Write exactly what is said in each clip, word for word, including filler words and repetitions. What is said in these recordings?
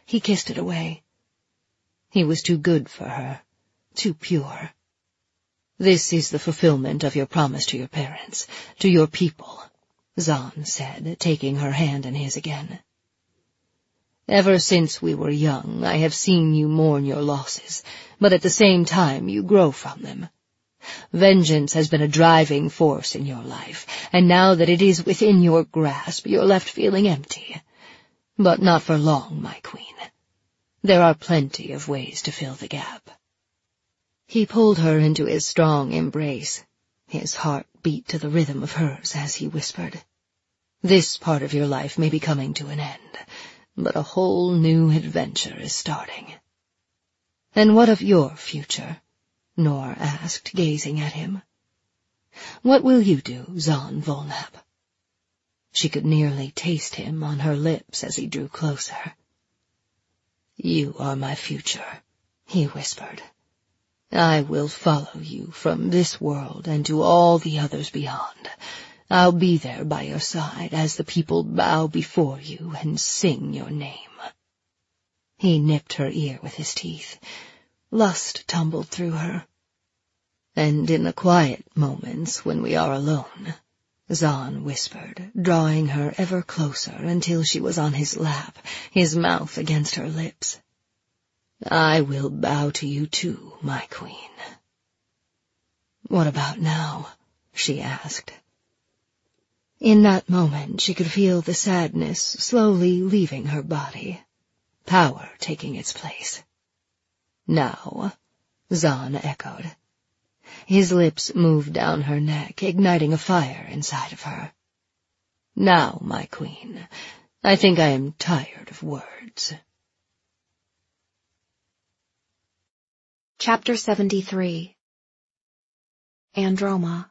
he kissed it away. He was too good for her, too pure. "This is the fulfillment of your promise to your parents, to your people," Zaan said, taking her hand in his again. "Ever since we were young, I have seen you mourn your losses, but at the same time you grow from them. Vengeance has been a driving force in your life, and now that it is within your grasp, you're left feeling empty. But not for long, my queen. There are plenty of ways to fill the gap." He pulled her into his strong embrace. His heart beat to the rhythm of hers as he whispered, "This part of your life may be coming to an end, but a whole new adventure is starting." "And what of your future?" Noor asked, gazing at him. "What will you do, Zaan Volnab?" She could nearly taste him on her lips as he drew closer. "You are my future," he whispered. "I will follow you from this world and to all the others beyond. I'll be there by your side as the people bow before you and sing your name." He nipped her ear with his teeth. Lust tumbled through her. "And in the quiet moments when we are alone," Zaan whispered, drawing her ever closer until she was on his lap, his mouth against her lips, "I will bow to you too, my queen." "What about now?" she asked. In that moment she could feel the sadness slowly leaving her body, power taking its place. "Now," Zaan echoed. His lips moved down her neck, igniting a fire inside of her. "Now, my queen, I think I am tired of words." Chapter seventy-three. Androma.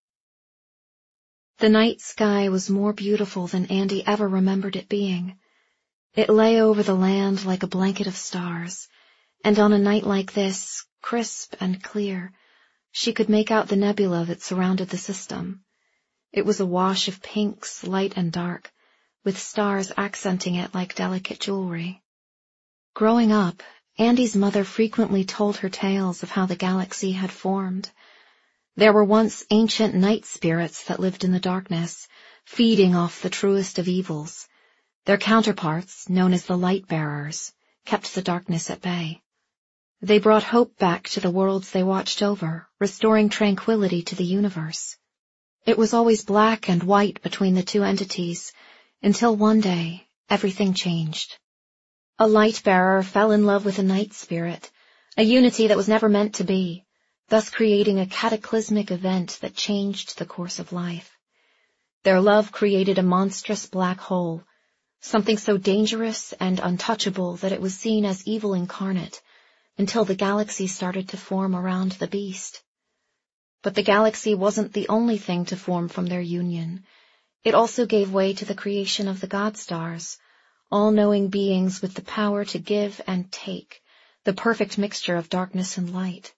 The night sky was more beautiful than Andy ever remembered it being. It lay over the land like a blanket of stars, and on a night like this, crisp and clear, she could make out the nebula that surrounded the system. It was a wash of pinks, light and dark, with stars accenting it like delicate jewelry. Growing up, Andy's mother frequently told her tales of how the galaxy had formed. There were once ancient night spirits that lived in the darkness, feeding off the truest of evils. Their counterparts, known as the Light-Bearers, kept the darkness at bay. They brought hope back to the worlds they watched over, restoring tranquility to the universe. It was always black and white between the two entities, until one day everything changed. A light-bearer fell in love with a night spirit, a unity that was never meant to be, thus creating a cataclysmic event that changed the course of life. Their love created a monstrous black hole, something so dangerous and untouchable that it was seen as evil incarnate, until the galaxy started to form around the beast. But the galaxy wasn't the only thing to form from their union. It also gave way to the creation of the God Stars, all-knowing beings with the power to give and take, the perfect mixture of darkness and light.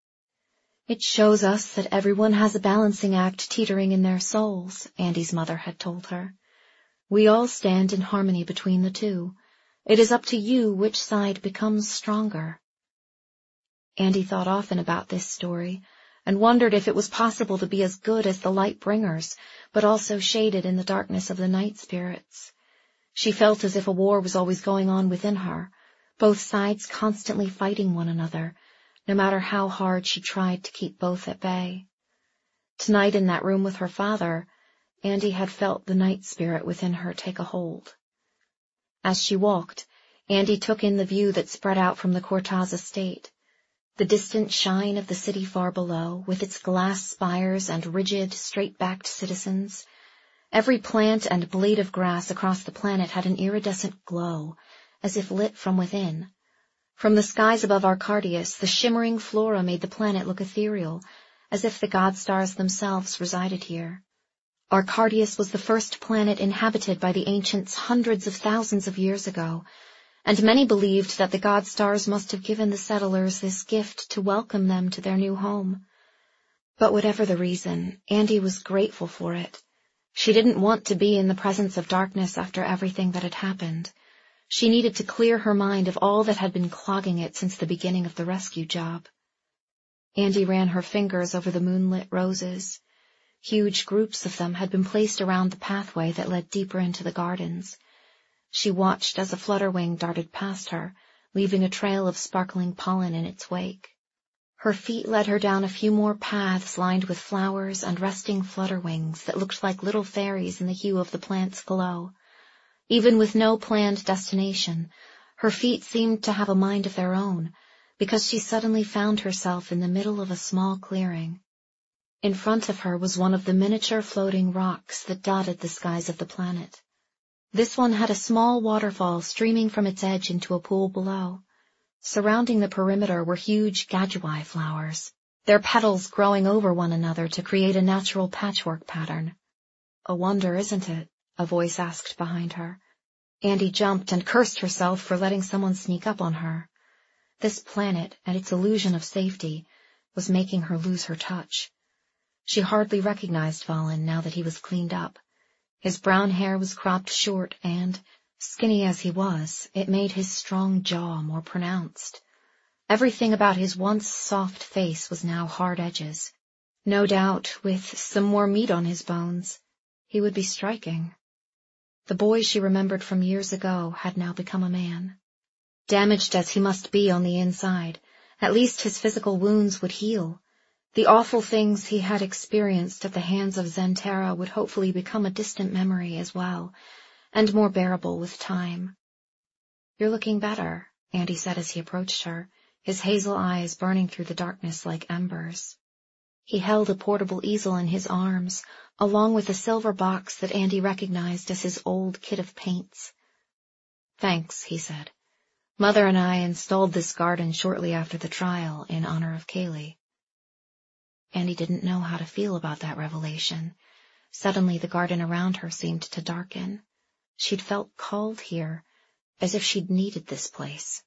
"It shows us that everyone has a balancing act teetering in their souls," Andy's mother had told her. "We all stand in harmony between the two. It is up to you which side becomes stronger." Andy thought often about this story, and wondered if it was possible to be as good as the light bringers, but also shaded in the darkness of the night spirits. She felt as if a war was always going on within her, both sides constantly fighting one another, no matter how hard she tried to keep both at bay. Tonight in that room with her father, Andy had felt the night spirit within her take a hold. As she walked, Andy took in the view that spread out from the Cortaz estate. The distant shine of the city far below, with its glass spires and rigid, straight-backed citizens. Every plant and blade of grass across the planet had an iridescent glow, as if lit from within. From the skies above Arcardius, the shimmering flora made the planet look ethereal, as if the god stars themselves resided here. Arcardius was the first planet inhabited by the ancients hundreds of thousands of years ago, and many believed that the god stars must have given the settlers this gift to welcome them to their new home. But whatever the reason, Andy was grateful for it. She didn't want to be in the presence of darkness after everything that had happened. She needed to clear her mind of all that had been clogging it since the beginning of the rescue job. Andy ran her fingers over the moonlit roses. Huge groups of them had been placed around the pathway that led deeper into the gardens. She watched as a flutterwing darted past her, leaving a trail of sparkling pollen in its wake. Her feet led her down a few more paths lined with flowers and resting flutterwings that looked like little fairies in the hue of the plant's glow. Even with no planned destination, her feet seemed to have a mind of their own, because she suddenly found herself in the middle of a small clearing. In front of her was one of the miniature floating rocks that dotted the skies of the planet. This one had a small waterfall streaming from its edge into a pool below. Surrounding the perimeter were huge gadgewai flowers, their petals growing over one another to create a natural patchwork pattern. "A wonder, isn't it?" a voice asked behind her. Andy jumped and cursed herself for letting someone sneak up on her. This planet and its illusion of safety was making her lose her touch. She hardly recognized Valen now that he was cleaned up. His brown hair was cropped short and, skinny as he was, it made his strong jaw more pronounced. Everything about his once soft face was now hard edges. No doubt, with some more meat on his bones, he would be striking. The boy she remembered from years ago had now become a man. Damaged as he must be on the inside, at least his physical wounds would heal. The awful things he had experienced at the hands of Zentera would hopefully become a distant memory as well, and more bearable with time. "You're looking better," Andy said as he approached her, his hazel eyes burning through the darkness like embers. He held a portable easel in his arms, along with a silver box that Andy recognized as his old kit of paints. "Thanks," he said. "Mother and I installed this garden shortly after the trial in honor of Kaylee." Andy didn't know how to feel about that revelation. Suddenly the garden around her seemed to darken. She'd felt called here, as if she'd needed this place.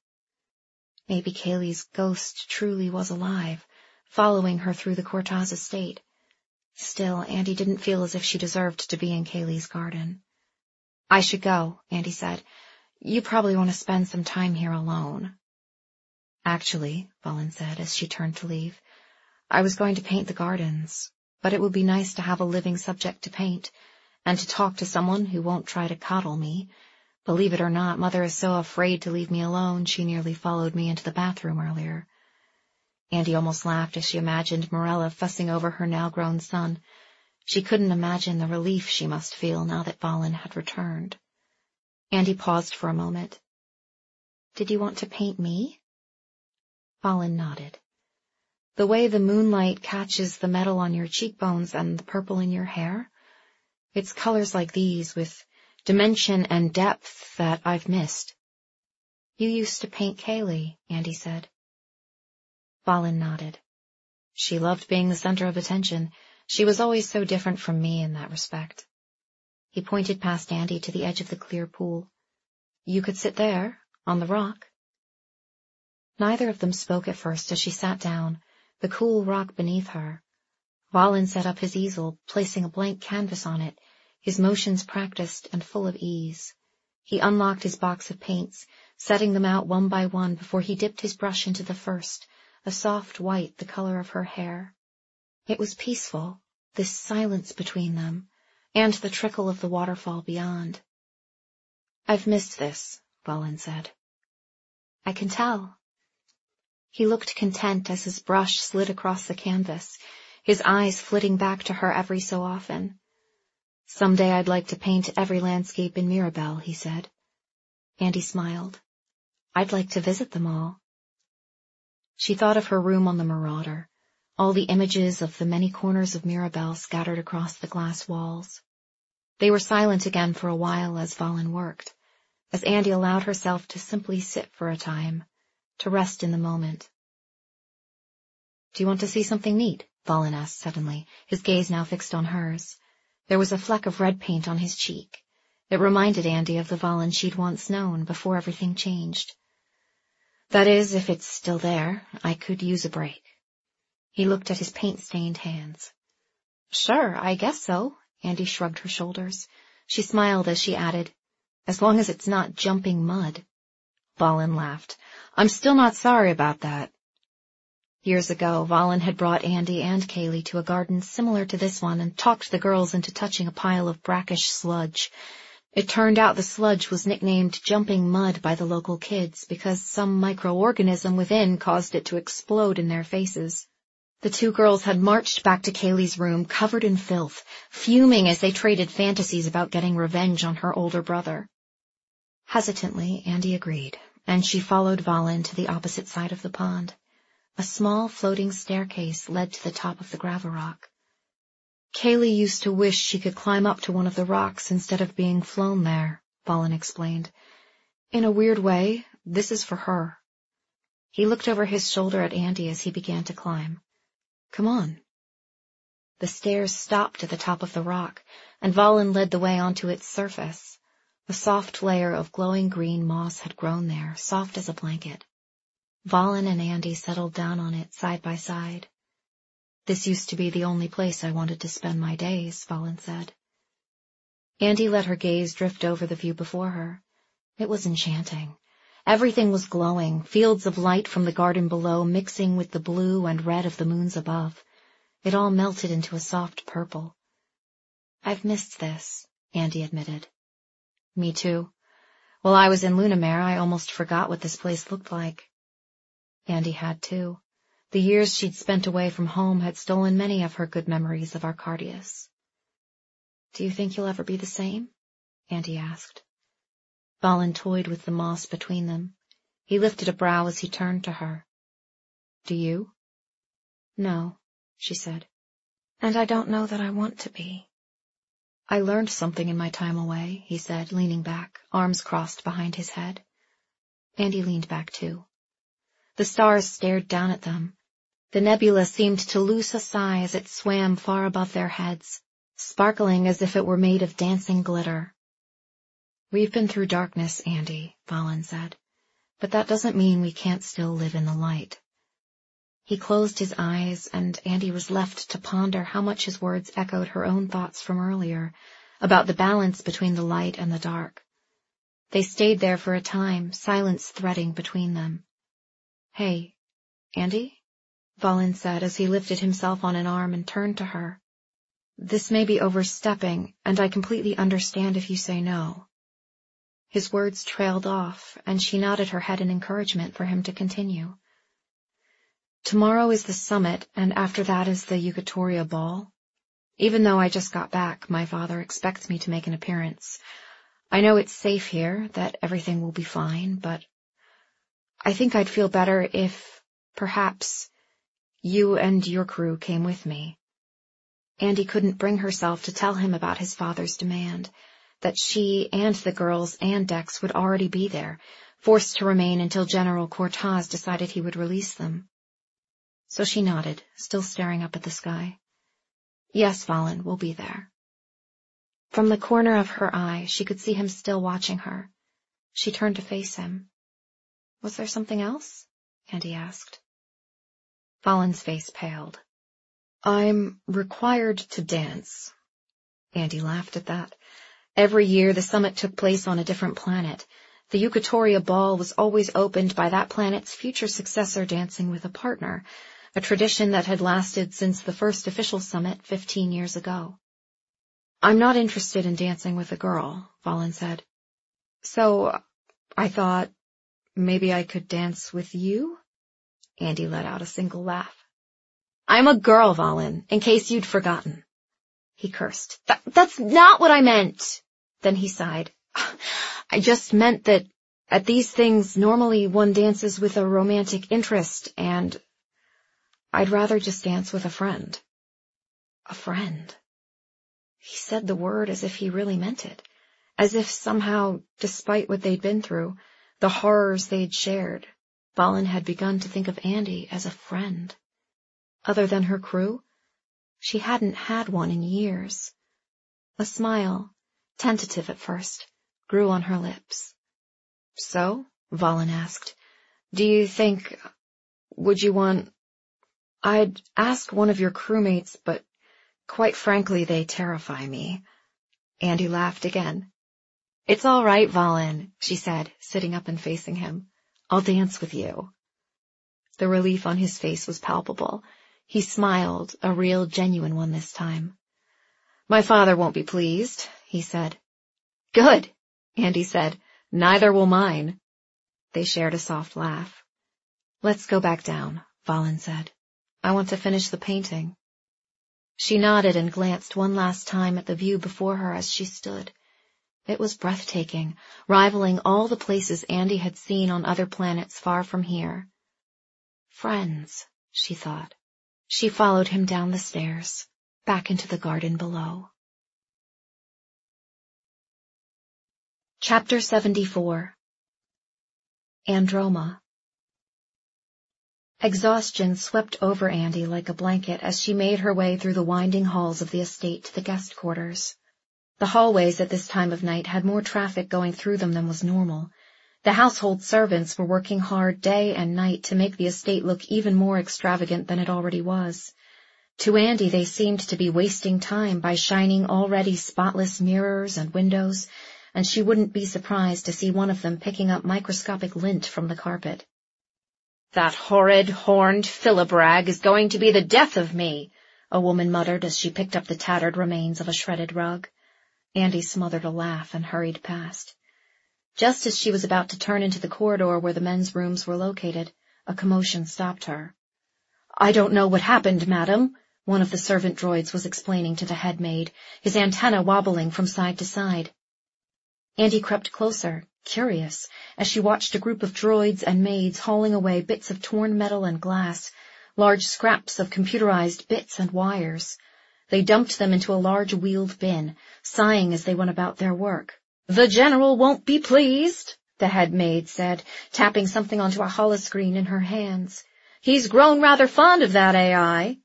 Maybe Kaylee's ghost truly was alive, following her through the Cortaz estate. Still, Andy didn't feel as if she deserved to be in Kaylee's garden. "I should go," Andy said. "You probably want to spend some time here alone." "Actually," Valen said as she turned to leave, "I was going to paint the gardens, but it would be nice to have a living subject to paint, and to talk to someone who won't try to coddle me. Believe it or not, Mother is so afraid to leave me alone she nearly followed me into the bathroom earlier." Andy almost laughed as she imagined Morella fussing over her now-grown son. She couldn't imagine the relief she must feel now that Valen had returned. Andy paused for a moment. "Did you want to paint me?" Valen nodded. "The way the moonlight catches the metal on your cheekbones and the purple in your hair? It's colors like these, with dimension and depth, that I've missed." "You used to paint Kaylee," Andy said. Valen nodded. "She loved being the center of attention. She was always so different from me in that respect." He pointed past Andy to the edge of the clear pool. "You could sit there, on the rock." Neither of them spoke at first as she sat down, the cool rock beneath her. Valen set up his easel, placing a blank canvas on it, his motions practiced and full of ease. He unlocked his box of paints, setting them out one by one before he dipped his brush into the first, a soft white the color of her hair. It was peaceful, this silence between them, and the trickle of the waterfall beyond. "I've missed this," Valen said. "I can tell." He looked content as his brush slid across the canvas, his eyes flitting back to her every so often. "Someday I'd like to paint every landscape in Mirabel," he said. Andy smiled. "I'd like to visit them all." She thought of her room on the Marauder, all the images of the many corners of Mirabel scattered across the glass walls. They were silent again for a while as Valen worked, as Andy allowed herself to simply sit for a time, to rest in the moment. "Do you want to see something neat?" Valen asked suddenly, his gaze now fixed on hers. There was a fleck of red paint on his cheek. It reminded Andy of the Valen she'd once known before everything changed. "That is, if it's still there. I could use a break." He looked at his paint-stained hands. "Sure, I guess so." Andy shrugged her shoulders. She smiled as she added, as long as it's not jumping mud. Valen laughed. I'm still not sorry about that. Years ago, Valen had brought Andy and Kaylee to a garden similar to this one and talked the girls into touching a pile of brackish sludge. It turned out the sludge was nicknamed jumping mud by the local kids because some microorganism within caused it to explode in their faces. The two girls had marched back to Kaylee's room covered in filth, fuming as they traded fantasies about getting revenge on her older brother. Hesitantly, Andy agreed, and she followed Valen to the opposite side of the pond. A small floating staircase led to the top of the gravel rock. Kaylee used to wish she could climb up to one of the rocks instead of being flown there, Valen explained. In a weird way, this is for her. He looked over his shoulder at Andy as he began to climb. Come on. The stairs stopped at the top of the rock, and Valen led the way onto its surface. A soft layer of glowing green moss had grown there, soft as a blanket. Valen and Andy settled down on it side by side. This used to be the only place I wanted to spend my days, Valen said. Andy let her gaze drift over the view before her. It was enchanting. Everything was glowing, fields of light from the garden below mixing with the blue and red of the moons above. It all melted into a soft purple. I've missed this, Andy admitted. Me too. While I was in Lunamare, I almost forgot what this place looked like. Andy had too. The years she'd spent away from home had stolen many of her good memories of Arcardius. Do you think you'll ever be the same? Andy asked. Valen toyed with the moss between them. He lifted a brow as he turned to her. Do you? No, she said. And I don't know that I want to be. I learned something in my time away, he said, leaning back, arms crossed behind his head. Andy leaned back too. The stars stared down at them. The nebula seemed to loose a sigh as it swam far above their heads, sparkling as if it were made of dancing glitter. We've been through darkness, Andy, Valen said, but that doesn't mean we can't still live in the light. He closed his eyes, and Andy was left to ponder how much his words echoed her own thoughts from earlier, about the balance between the light and the dark. They stayed there for a time, silence threading between them. Hey, Andy? Valen said as he lifted himself on an arm and turned to her. This may be overstepping, and I completely understand if you say no. His words trailed off, and she nodded her head in encouragement for him to continue. Tomorrow is the summit, and after that is the Eukatoria ball. Even though I just got back, my father expects me to make an appearance. I know it's safe here, that everything will be fine, but I think I'd feel better if, perhaps, you and your crew came with me. Andy couldn't bring herself to tell him about his father's demand, that she and the girls and Dex would already be there, forced to remain until General Cortaz decided he would release them. So she nodded, still staring up at the sky. Yes, Valen, we'll be there. From the corner of her eye, she could see him still watching her. She turned to face him. Was there something else? Andy asked. Valen's face paled. I'm required to dance. Andy laughed at that. Every year the summit took place on a different planet. The Eukatoria ball was always opened by that planet's future successor dancing with a partner, a tradition that had lasted since the first official summit fifteen years ago. I'm not interested in dancing with a girl, Valen said. So I thought maybe I could dance with you? Andy let out a single laugh. I'm a girl, Valen, in case you'd forgotten. He cursed. That, that's not what I meant. Then he sighed. I just meant that at these things normally one dances with a romantic interest, and I'd rather just dance with a friend. A friend. He said the word as if he really meant it, as if somehow, despite what they'd been through, the horrors they'd shared, Valen had begun to think of Andy as a friend. Other than her crew, she hadn't had one in years. A smile, tentative at first, grew on her lips. So, Valen asked, do you think, would you want... I'd ask one of your crewmates, but quite frankly they terrify me. Andy laughed again. It's all right, Valen, she said, sitting up and facing him. I'll dance with you. The relief on his face was palpable. He smiled, a real, genuine one this time. My father won't be pleased, he said. Good, Andy said. Neither will mine. They shared a soft laugh. Let's go back down, Valen said. I want to finish the painting. She nodded and glanced one last time at the view before her as she stood. It was breathtaking, rivaling all the places Andy had seen on other planets far from here. Friends, she thought. She followed him down the stairs, back into the garden below. Chapter seventy-four. Androma. Exhaustion swept over Andy like a blanket as she made her way through the winding halls of the estate to the guest quarters. The hallways at this time of night had more traffic going through them than was normal. The household servants were working hard day and night to make the estate look even more extravagant than it already was. To Andy, they seemed to be wasting time by shining already spotless mirrors and windows, and she wouldn't be surprised to see one of them picking up microscopic lint from the carpet. That horrid, horned Philibrag is going to be the death of me, a woman muttered as she picked up the tattered remains of a shredded rug. Andy smothered a laugh and hurried past. Just as she was about to turn into the corridor where the men's rooms were located, a commotion stopped her. I don't know what happened, madam, one of the servant droids was explaining to the head maid, his antenna wobbling from side to side. Andy crept closer, curious, as she watched a group of droids and maids hauling away bits of torn metal and glass, large scraps of computerized bits and wires. They dumped them into a large wheeled bin, sighing as they went about their work. The general won't be pleased, the head maid said, tapping something onto a holoscreen in her hands. He's grown rather fond of that A I.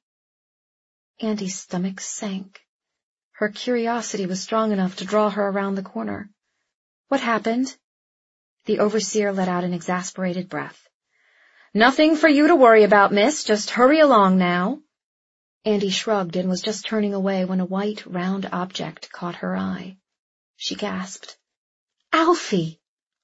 Andy's stomach sank. Her curiosity was strong enough to draw her around the corner. What happened? The overseer let out an exasperated breath. Nothing for you to worry about, miss. Just hurry along now. Andy shrugged and was just turning away when a white, round object caught her eye. She gasped. Alfie!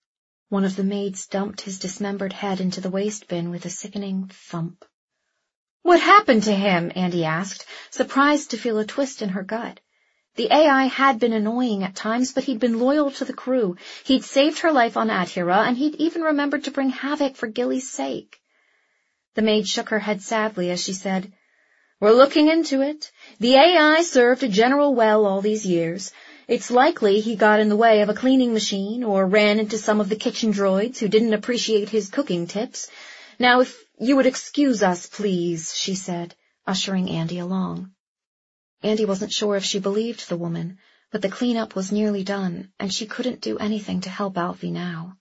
One of the maids dumped his dismembered head into the waste bin with a sickening thump. What happened to him? Andy asked, surprised to feel a twist in her gut. The A I had been annoying at times, but he'd been loyal to the crew. He'd saved her life on Adhira, and he'd even remembered to bring havoc for Gilly's sake. The maid shook her head sadly as she said, We're looking into it. The A I served a general well all these years. It's likely he got in the way of a cleaning machine or ran into some of the kitchen droids who didn't appreciate his cooking tips. Now, if you would excuse us, please, she said, ushering Andy along. Andy wasn't sure if she believed the woman, but the cleanup was nearly done, and she couldn't do anything to help Alfie now.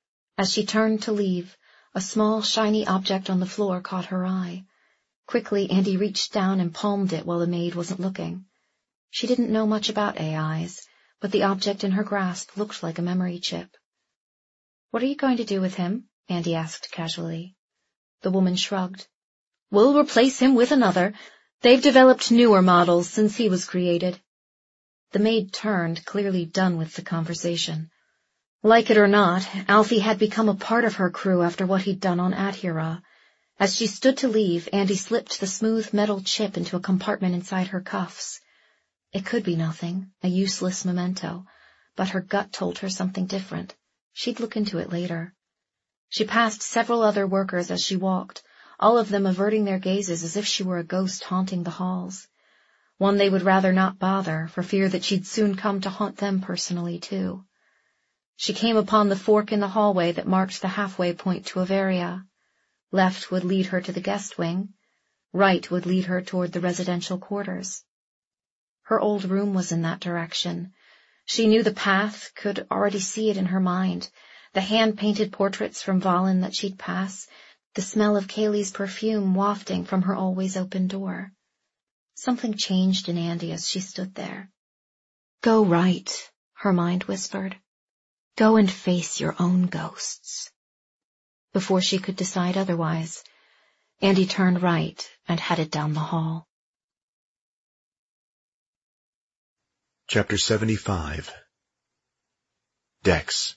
As she turned to leave, a small, shiny object on the floor caught her eye. Quickly, Andy reached down and palmed it while the maid wasn't looking. She didn't know much about A Is, but the object in her grasp looked like a memory chip. What are you going to do with him? Andy asked casually. The woman shrugged. We'll replace him with another. They've developed newer models since he was created. The maid turned, clearly done with the conversation. Like it or not, Alfie had become a part of her crew after what he'd done on Adhira. As she stood to leave, Andy slipped the smooth metal chip into a compartment inside her cuffs. It could be nothing, a useless memento, but her gut told her something different. She'd look into it later. She passed several other workers as she walked, all of them averting their gazes as if she were a ghost haunting the halls. One they would rather not bother, for fear that she'd soon come to haunt them personally, too. She came upon the fork in the hallway that marked the halfway point to Averia. Left would lead her to the guest wing. Right would lead her toward the residential quarters. Her old room was in that direction. She knew the path, could already see it in her mind, the hand-painted portraits from Valen that she'd pass, the smell of Kaylee's perfume wafting from her always open door. Something changed in Andy as she stood there. Go right, her mind whispered. Go and face your own ghosts. Before she could decide otherwise, Andy turned right and headed down the hall. Chapter seventy-five. Dex.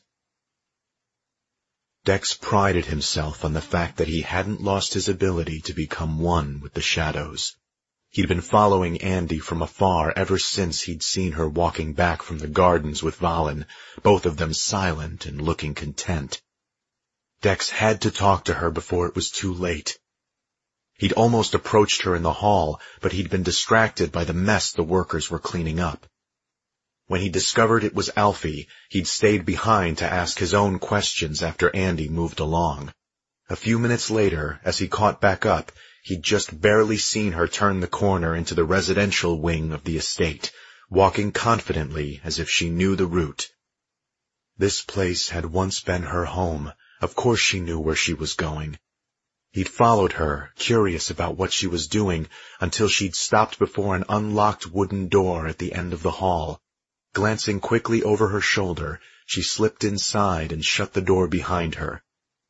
Dex prided himself on the fact that he hadn't lost his ability to become one with the shadows. He'd been following Andy from afar ever since he'd seen her walking back from the gardens with Valen, both of them silent and looking content. Dex had to talk to her before it was too late. He'd almost approached her in the hall, but he'd been distracted by the mess the workers were cleaning up. When he discovered it was Alfie, he'd stayed behind to ask his own questions after Andy moved along. A few minutes later, as he caught back up, he'd just barely seen her turn the corner into the residential wing of the estate, walking confidently as if she knew the route. This place had once been her home. Of course she knew where she was going. He'd followed her, curious about what she was doing, until she'd stopped before an unlocked wooden door at the end of the hall. Glancing quickly over her shoulder, she slipped inside and shut the door behind her.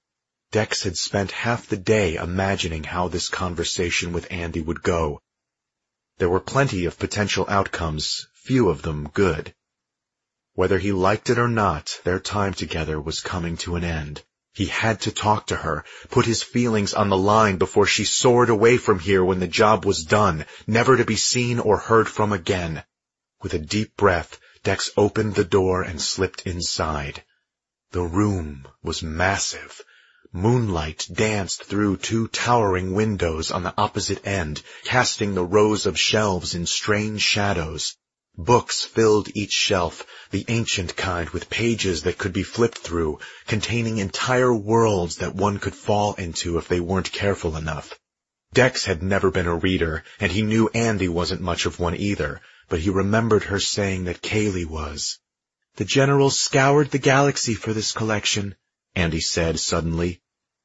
Dex had spent half the day imagining how this conversation with Andy would go. There were plenty of potential outcomes, few of them good. Whether he liked it or not, their time together was coming to an end. He had to talk to her, put his feelings on the line before she soared away from here when the job was done, never to be seen or heard from again. With a deep breath, Dex opened the door and slipped inside. The room was massive. Moonlight danced through two towering windows on the opposite end, casting the rows of shelves in strange shadows. Books filled each shelf, the ancient kind with pages that could be flipped through, containing entire worlds that one could fall into if they weren't careful enough. Dex had never been a reader, and he knew Andy wasn't much of one either, but he remembered her saying that Kaylee was. "The General scoured the galaxy for this collection," Andy said suddenly.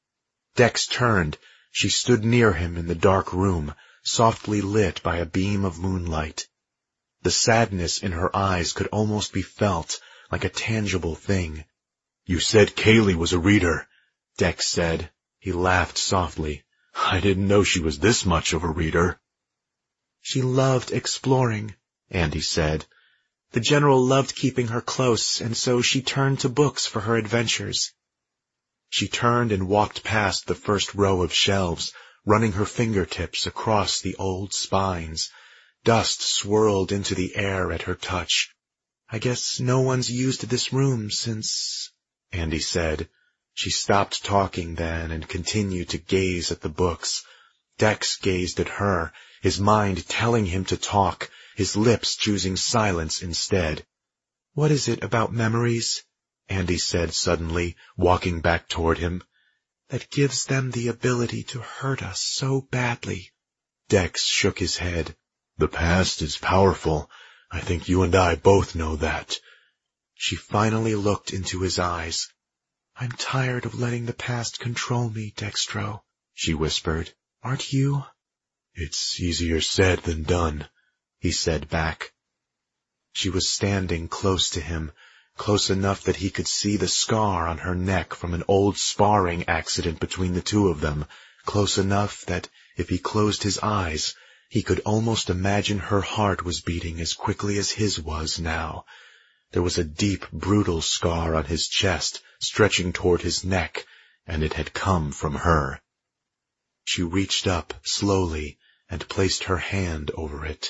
Dex turned. She stood near him in the dark room, softly lit by a beam of moonlight. The sadness in her eyes could almost be felt, like a tangible thing. "You said Kaylee was a reader," Dex said. He laughed softly. "I didn't know she was this much of a reader." "She loved exploring," Andy said. "The General loved keeping her close, and so she turned to books for her adventures." She turned and walked past the first row of shelves, running her fingertips across the old spines. Dust swirled into the air at her touch. "I guess no one's used this room since," Andy said. She stopped talking then and continued to gaze at the books. Dex gazed at her, his mind telling him to talk, his lips choosing silence instead. "What is it about memories," Andy said suddenly, walking back toward him, "that gives them the ability to hurt us so badly?" Dex shook his head. "The past is powerful. I think you and I both know that." She finally looked into his eyes. "I'm tired of letting the past control me, Dextro," she whispered. "Aren't you?" "It's easier said than done," he said back. She was standing close to him, close enough that he could see the scar on her neck from an old sparring accident between the two of them, close enough that, if he closed his eyes, he could almost imagine her heart was beating as quickly as his was now. There was a deep, brutal scar on his chest, stretching toward his neck, and it had come from her. She reached up, slowly, and placed her hand over it.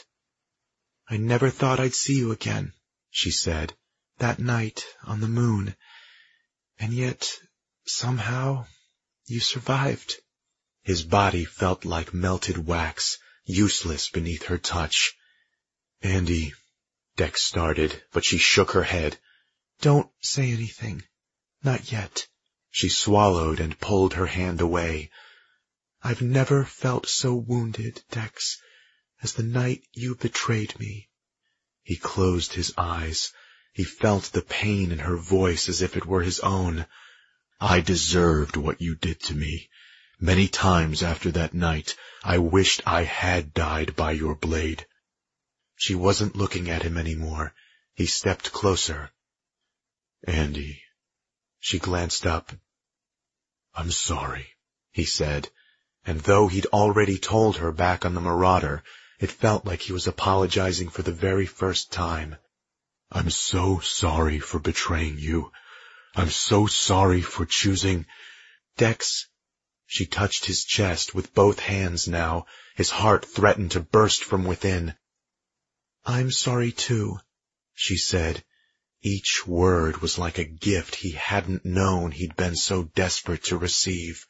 "I never thought I'd see you again," she said, "that night on the moon. And yet, somehow, you survived." His body felt like melted wax, useless beneath her touch. "Andy," Dex started, but she shook her head. "Don't say anything. Not yet." She swallowed and pulled her hand away. "I've never felt so wounded, Dex, as the night you betrayed me." He closed his eyes. He felt the pain in her voice as if it were his own. "I deserved what you did to me. Many times after that night, I wished I had died by your blade." She wasn't looking at him anymore. He stepped closer. "Andy." She glanced up. "I'm sorry," he said, and though he'd already told her back on the Marauder, it felt like he was apologizing for the very first time. I'm so sorry for betraying you. I'm so sorry for choosing... Dex, she touched his chest with both hands now. His heart threatened to burst from within. I'm sorry too, she said. Each word was like a gift he hadn't known he'd been so desperate to receive.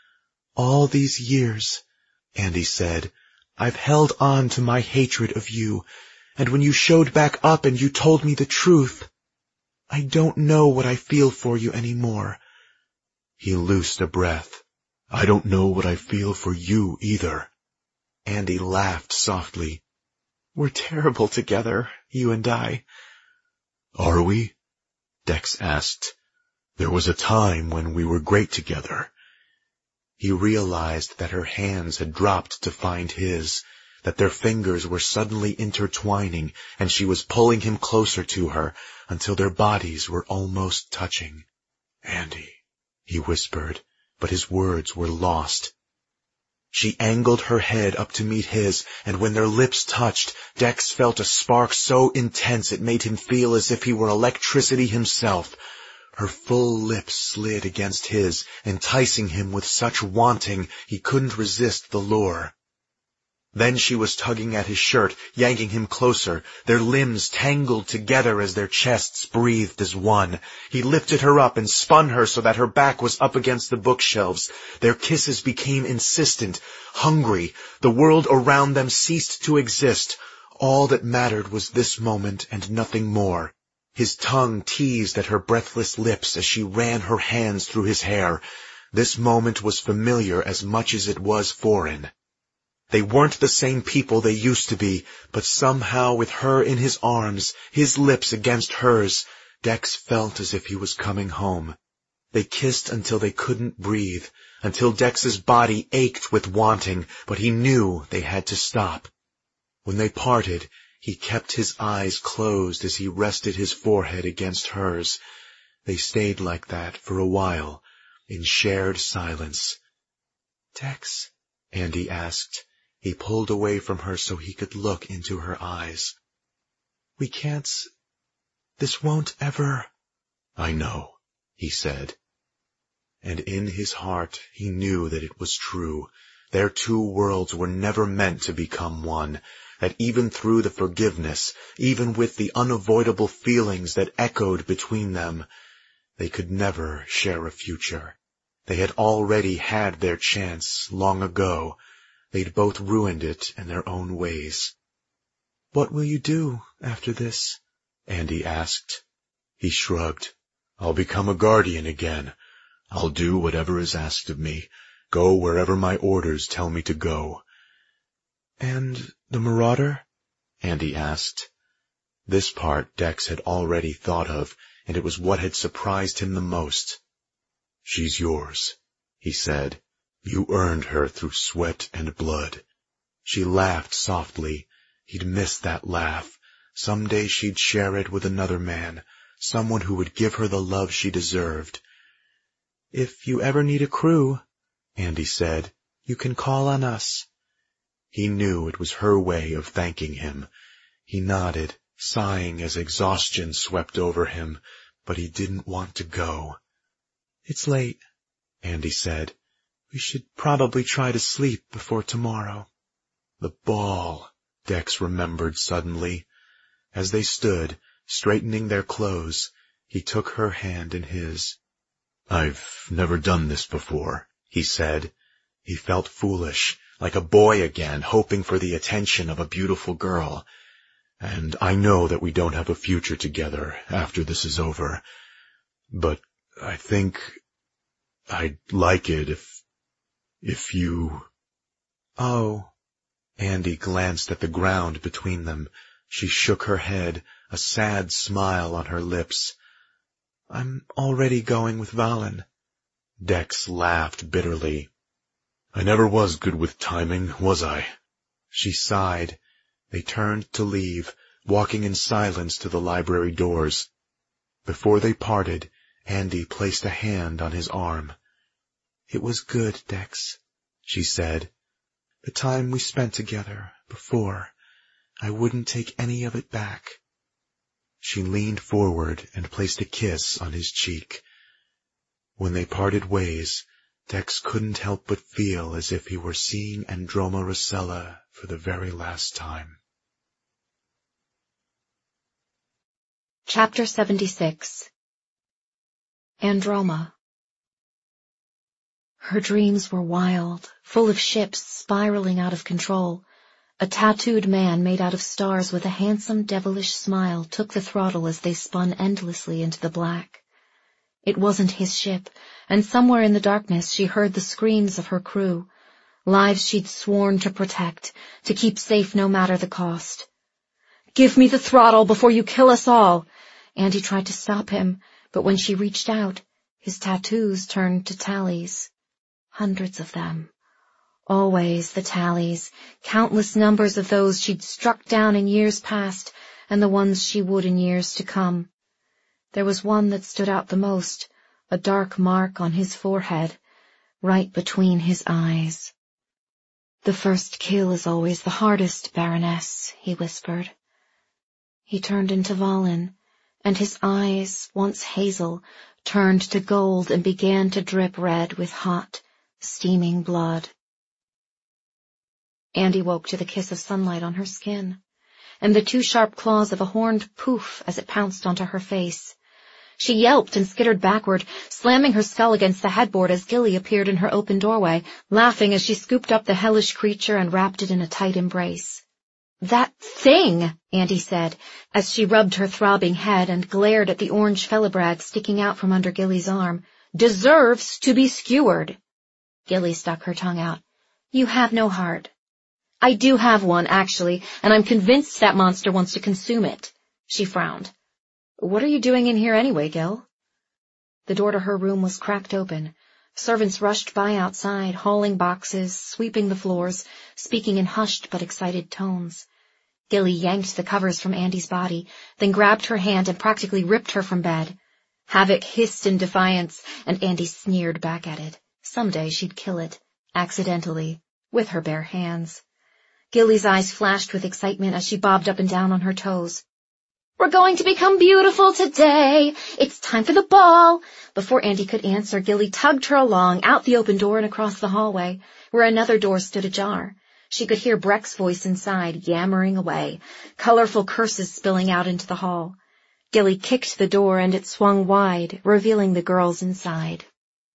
All these years, Andy said, I've held on to my hatred of you, and when you showed back up and you told me the truth, I don't know what I feel for you anymore. He loosed a breath. I don't know what I feel for you either. Andy laughed softly. We're terrible together, you and I. Are we? Dex asked. There was a time when we were great together. He realized that her hands had dropped to find his, that their fingers were suddenly intertwining, and she was pulling him closer to her until their bodies were almost touching. Andy, he whispered, but his words were lost. She angled her head up to meet his, and when their lips touched, Dex felt a spark so intense it made him feel as if he were electricity himself. Her full lips slid against his, enticing him with such wanting he couldn't resist the lure. Then she was tugging at his shirt, yanking him closer, their limbs tangled together as their chests breathed as one. He lifted her up and spun her so that her back was up against the bookshelves. Their kisses became insistent, hungry. The world around them ceased to exist. All that mattered was this moment and nothing more. His tongue teased at her breathless lips as she ran her hands through his hair. This moment was familiar as much as it was foreign. They weren't the same people they used to be, but somehow with her in his arms, his lips against hers, Dex felt as if he was coming home. They kissed until they couldn't breathe, until Dex's body ached with wanting, but he knew they had to stop. When they parted, he kept his eyes closed as he rested his forehead against hers. They stayed like that for a while, in shared silence. Dex, Andy asked. He pulled away from her so he could look into her eyes. We can't... This won't ever... I know, he said. And in his heart he knew that it was true. Their two worlds were never meant to become one, that even through the forgiveness, even with the unavoidable feelings that echoed between them, they could never share a future. They had already had their chance long ago. They'd both ruined it in their own ways. What will you do after this? Andy asked. He shrugged. I'll become a guardian again. I'll do whatever is asked of me, go wherever my orders tell me to go. And the Marauder? Andy asked. This part Dex had already thought of, and it was what had surprised him the most. She's yours, he said. You earned her through sweat and blood. She laughed softly. He'd miss that laugh. Someday she'd share it with another man, someone who would give her the love she deserved. If you ever need a crew, Andy said, you can call on us. He knew it was her way of thanking him. He nodded, sighing as exhaustion swept over him, but he didn't want to go. It's late, Andy said. We should probably try to sleep before tomorrow. The ball, Dex remembered suddenly. As they stood, straightening their clothes, he took her hand in his. I've never done this before, he said. He felt foolish, like a boy again, hoping for the attention of a beautiful girl. And I know that we don't have a future together after this is over. But I think I'd like it if... If you... Oh. Andy glanced at the ground between them. She shook her head, a sad smile on her lips. I'm already going with Valen. Dex laughed bitterly. I never was good with timing, was I? She sighed. They turned to leave, walking in silence to the library doors. Before they parted, Andy placed a hand on his arm. It was good, Dex, she said. The time we spent together before, I wouldn't take any of it back. She leaned forward and placed a kiss on his cheek. When they parted ways, Dex couldn't help but feel as if he were seeing Androma Rosella for the very last time. Chapter seventy-six. Androma. Her dreams were wild, full of ships spiraling out of control. A tattooed man made out of stars with a handsome, devilish smile took the throttle as they spun endlessly into the black. It wasn't his ship, and somewhere in the darkness she heard the screams of her crew, lives she'd sworn to protect, to keep safe no matter the cost. "Give me the throttle before you kill us all!" Andy tried to stop him, but when she reached out, his tattoos turned to tallies. Hundreds of them. Always the tallies, countless numbers of those she'd struck down in years past, and the ones she would in years to come. There was one that stood out the most, a dark mark on his forehead, right between his eyes. "The first kill is always the hardest, Baroness," he whispered. He turned into Valen, and his eyes, once hazel, turned to gold and began to drip red with hot, steaming blood. Andy woke to the kiss of sunlight on her skin, and the two sharp claws of a horned poof as it pounced onto her face. She yelped and skittered backward, slamming her skull against the headboard as Gilly appeared in her open doorway, laughing as she scooped up the hellish creature and wrapped it in a tight embrace. "That thing," Andy said, as she rubbed her throbbing head and glared at the orange fellebrag sticking out from under Gilly's arm, "deserves to be skewered." Gilly stuck her tongue out. "You have no heart." "I do have one, actually, and I'm convinced that monster wants to consume it." She frowned. "What are you doing in here anyway, Gil?" The door to her room was cracked open. Servants rushed by outside, hauling boxes, sweeping the floors, speaking in hushed but excited tones. Gilly yanked the covers from Andy's body, then grabbed her hand and practically ripped her from bed. Havoc hissed in defiance, and Andy sneered back at it. Someday she'd kill it, accidentally, with her bare hands. Gilly's eyes flashed with excitement as she bobbed up and down on her toes. "We're going to become beautiful today. It's time for the ball." Before Andy could answer, Gilly tugged her along, out the open door and across the hallway, where another door stood ajar. She could hear Breck's voice inside, yammering away, colorful curses spilling out into the hall. Gilly kicked the door and it swung wide, revealing the girls inside.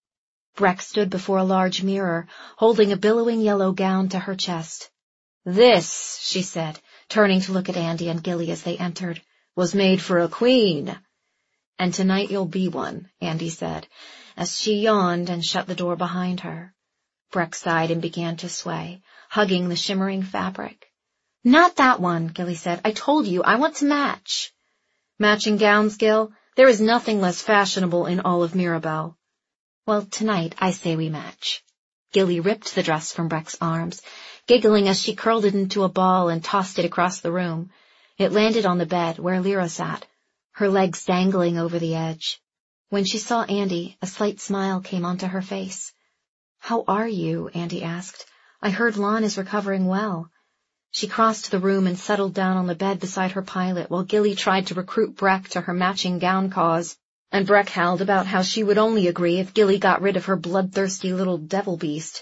Breck stood before a large mirror, holding a billowing yellow gown to her chest. "This," she said, turning to look at Andy and Gilly as they entered, "was made for a queen." "And tonight you'll be one," Andy said, as she yawned and shut the door behind her. Breck sighed and began to sway, hugging the shimmering fabric. "Not that one," Gilly said. "I told you, I want to match." "Matching gowns, Gil? There is nothing less fashionable in all of Mirabelle." "Well, tonight I say we match." Gilly ripped the dress from Breck's arms, giggling as she curled it into a ball and tossed it across the room. It landed on the bed, where Lyra sat, her legs dangling over the edge. When she saw Andy, a slight smile came onto her face. "How are you?" Andy asked. "I heard Lon is recovering well." She crossed the room and settled down on the bed beside her pilot while Gilly tried to recruit Breck to her matching gown cause, and Breck howled about how she would only agree if Gilly got rid of her bloodthirsty little devil beast.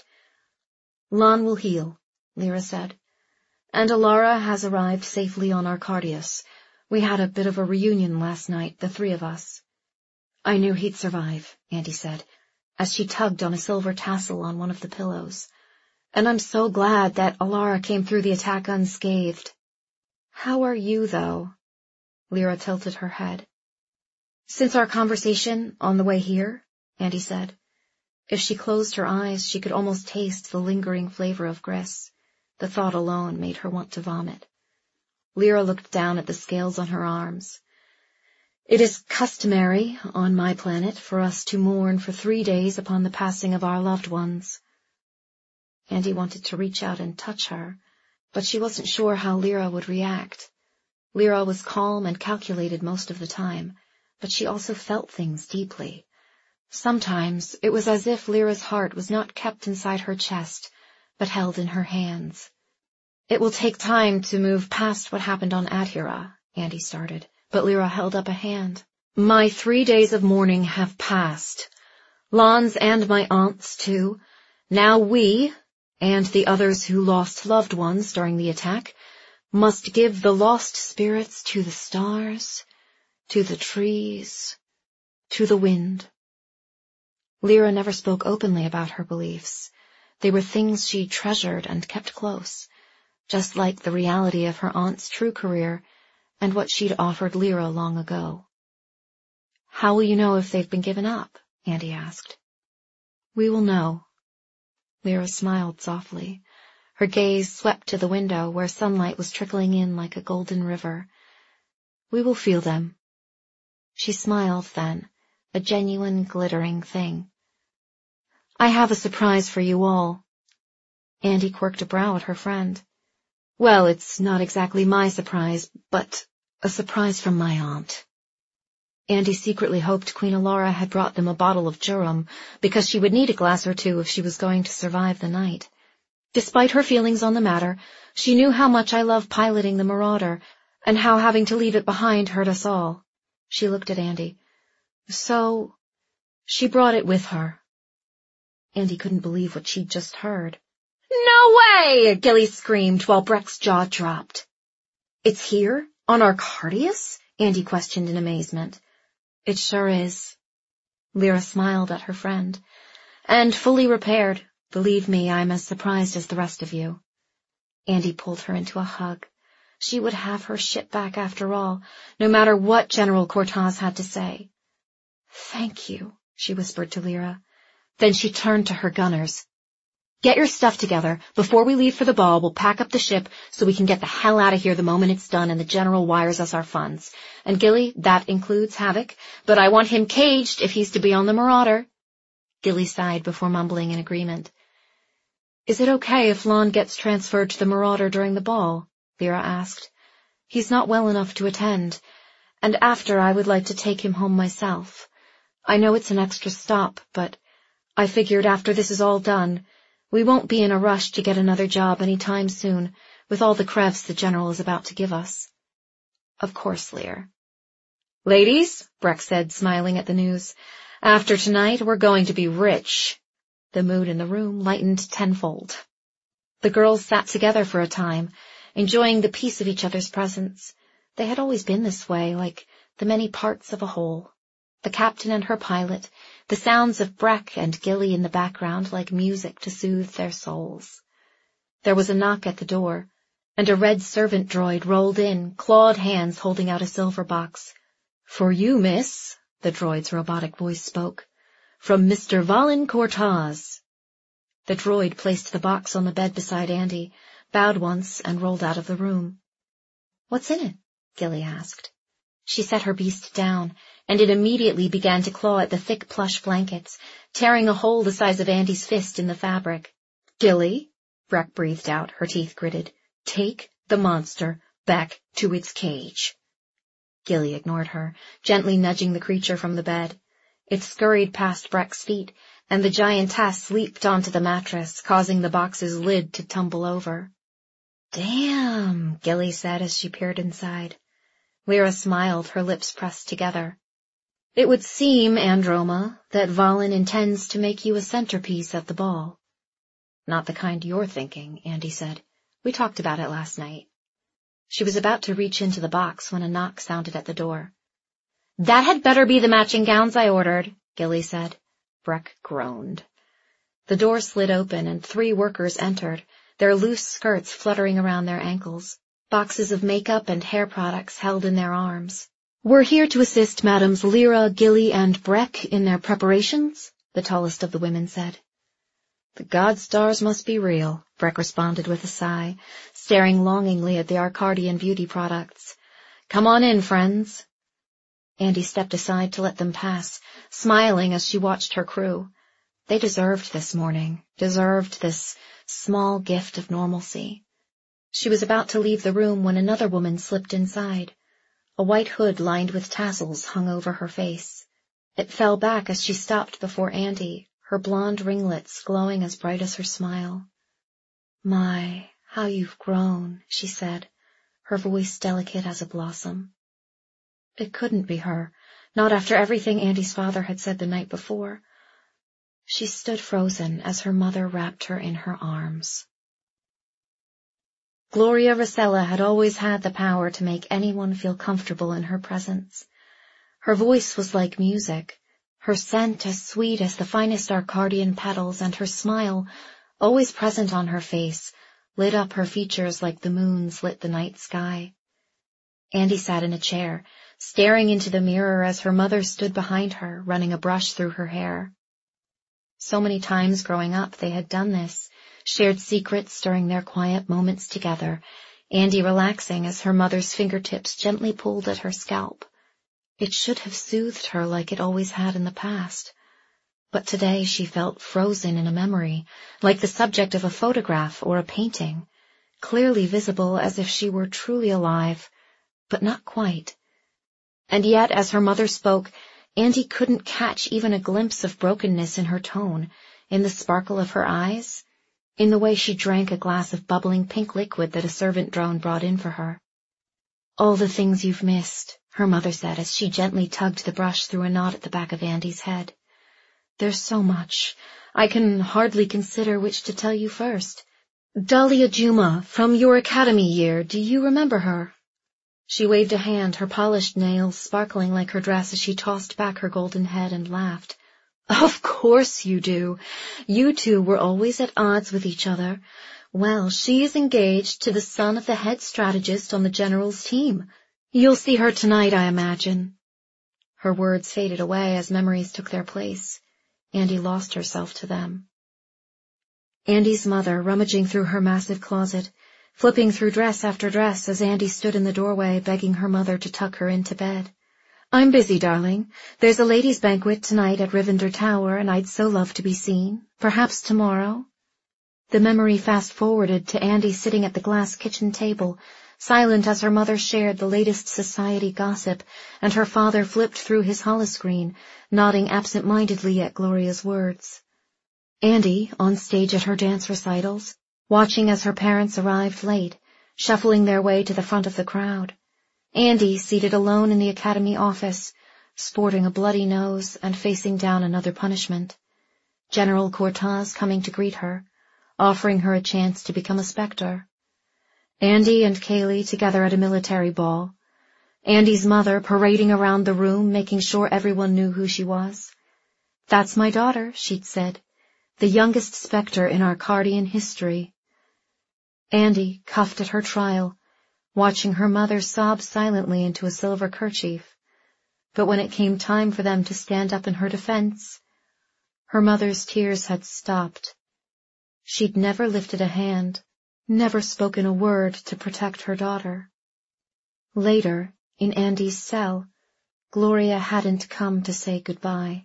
"Lon will heal," Lyra said. "And Alara has arrived safely on Arcardius. We had a bit of a reunion last night, the three of us." "I knew he'd survive," Andy said, as she tugged on a silver tassel on one of the pillows. "And I'm so glad that Alara came through the attack unscathed." "How are you, though?" Lyra tilted her head. "Since our conversation on the way here," Andy said. If she closed her eyes, she could almost taste the lingering flavor of Gris. The thought alone made her want to vomit. Lyra looked down at the scales on her arms. "It is customary, on my planet, for us to mourn for three days upon the passing of our loved ones." Andy wanted to reach out and touch her, but she wasn't sure how Lyra would react. Lyra was calm and calculated most of the time, but she also felt things deeply. Sometimes it was as if Lyra's heart was not kept inside her chest, but held in her hands. "It will take time to move past what happened on Adhira," Andy started, but Lyra held up a hand. My three days of mourning have passed. Lon's and my aunt's, too. Now we, and the others who lost loved ones during the attack, must give the lost spirits to the stars, to the trees, to the wind. Lyra never spoke openly about her beliefs. They were things she treasured and kept close, just like the reality of her aunt's true career and what she'd offered Lyra long ago. How will you know if they've been given up? Andy asked. We will know. Lyra smiled softly. Her gaze swept to the window where sunlight was trickling in like a golden river. We will feel them. She smiled then, a genuine glittering thing. I have a surprise for you all. Andy quirked a brow at her friend. Well, it's not exactly my surprise, but a surprise from my aunt. Andy secretly hoped Queen Alara had brought them a bottle of Jurum, because she would need a glass or two if she was going to survive the night. Despite her feelings on the matter, she knew how much I love piloting the Marauder, and how having to leave it behind hurt us all. She looked at Andy. So, she brought it with her. Andy couldn't believe what she'd just heard. No way! Gilly screamed while Breck's jaw dropped. It's here? On Arcardius? Andy questioned in amazement. It sure is. Lyra smiled at her friend. And fully repaired. Believe me, I'm as surprised as the rest of you. Andy pulled her into a hug. She would have her ship back after all, no matter what General Cortaz had to say. Thank you, she whispered to Lyra. Then she turned to her gunners. Get your stuff together. Before we leave for the ball, we'll pack up the ship so we can get the hell out of here the moment it's done and the General wires us our funds. And Gilly, that includes Havoc, but I want him caged if he's to be on the Marauder. Gilly sighed before mumbling in agreement. Is it okay if Lon gets transferred to the Marauder during the ball? Lyra asked. He's not well enough to attend, and after I would like to take him home myself. I know it's an extra stop, but I figured after this is all done, we won't be in a rush to get another job any time soon, with all the crevs the General is about to give us. Of course, Lear. Ladies, Breck said, smiling at the news, after tonight we're going to be rich. The mood in the room lightened tenfold. The girls sat together for a time, enjoying the peace of each other's presence. They had always been this way, like the many parts of a whole. The captain and her pilot, the sounds of Breck and Gilly in the background like music to soothe their souls. There was a knock at the door, and a red servant droid rolled in, clawed hands holding out a silver box. For you, miss, the droid's robotic voice spoke. From Mister Valen Cortaz. The droid placed the box on the bed beside Andy, bowed once, and rolled out of the room. What's in it? Gilly asked. She set her beast down, and it immediately began to claw at the thick plush blankets, tearing a hole the size of Andy's fist in the fabric. Gilly, Breck breathed out, her teeth gritted, take the monster back to its cage. Gilly ignored her, gently nudging the creature from the bed. It scurried past Breck's feet, and the giantess leaped onto the mattress, causing the box's lid to tumble over. Damn, Gilly said as she peered inside. Lyra smiled, her lips pressed together. It would seem, Androma, that Valen intends to make you a centerpiece at the ball. Not the kind you're thinking, Andy said. We talked about it last night. She was about to reach into the box when a knock sounded at the door. That had better be the matching gowns I ordered, Gilly said. Breck groaned. The door slid open and three workers entered, their loose skirts fluttering around their ankles, boxes of makeup and hair products held in their arms. We're here to assist Madams Lyra, Gilly, and Breck in their preparations, the tallest of the women said. The god stars must be real, Breck responded with a sigh, staring longingly at the Arcardian beauty products. Come on in, friends. Andy stepped aside to let them pass, smiling as she watched her crew. They deserved this morning, deserved this small gift of normalcy. She was about to leave the room when another woman slipped inside. A white hood lined with tassels hung over her face. It fell back as she stopped before Andy, her blonde ringlets glowing as bright as her smile. My, how you've grown, she said, her voice delicate as a blossom. It couldn't be her, not after everything Andy's father had said the night before. She stood frozen as her mother wrapped her in her arms. Gloria Rosella had always had the power to make anyone feel comfortable in her presence. Her voice was like music, her scent as sweet as the finest Arcadian petals, and her smile, always present on her face, lit up her features like the moons lit the night sky. Andy sat in a chair, staring into the mirror as her mother stood behind her, running a brush through her hair. So many times growing up they had done this, shared secrets during their quiet moments together, Andy relaxing as her mother's fingertips gently pulled at her scalp. It should have soothed her like it always had in the past. But today she felt frozen in a memory, like the subject of a photograph or a painting, clearly visible as if she were truly alive, but not quite. And yet, as her mother spoke, Andy couldn't catch even a glimpse of brokenness in her tone, in the sparkle of her eyes, in the way she drank a glass of bubbling pink liquid that a servant drone brought in for her. "All the things you've missed," her mother said as she gently tugged the brush through a knot at the back of Andy's head. "There's so much. I can hardly consider which to tell you first. Dahlia Juma, from your academy year, do you remember her?" She waved a hand, her polished nails sparkling like her dress as she tossed back her golden head and laughed. "Of course you do. You two were always at odds with each other. Well, she is engaged to the son of the head strategist on the General's team. You'll see her tonight, I imagine." Her words faded away as memories took their place. Andy lost herself to them. Andy's mother, rummaging through her massive closet, flipping through dress after dress as Andy stood in the doorway begging her mother to tuck her into bed. "I'm busy, darling. There's a ladies' banquet tonight at Rivender Tower, and I'd so love to be seen. Perhaps tomorrow." The memory fast-forwarded to Andy sitting at the glass kitchen table, silent as her mother shared the latest society gossip, and her father flipped through his holoscreen, nodding absent-mindedly at Gloria's words. Andy, on stage at her dance recitals, watching as her parents arrived late, shuffling their way to the front of the crowd. Andy seated alone in the academy office, sporting a bloody nose and facing down another punishment. General Cortaz coming to greet her, offering her a chance to become a Spectre. Andy and Kaylee together at a military ball. Andy's mother parading around the room, making sure everyone knew who she was. "That's my daughter," she'd said, "the youngest Spectre in Arcadian history." Andy cuffed at her trial, watching her mother sob silently into a silver kerchief. But when it came time for them to stand up in her defense, her mother's tears had stopped. She'd never lifted a hand, never spoken a word to protect her daughter. Later, in Andy's cell, Gloria hadn't come to say goodbye.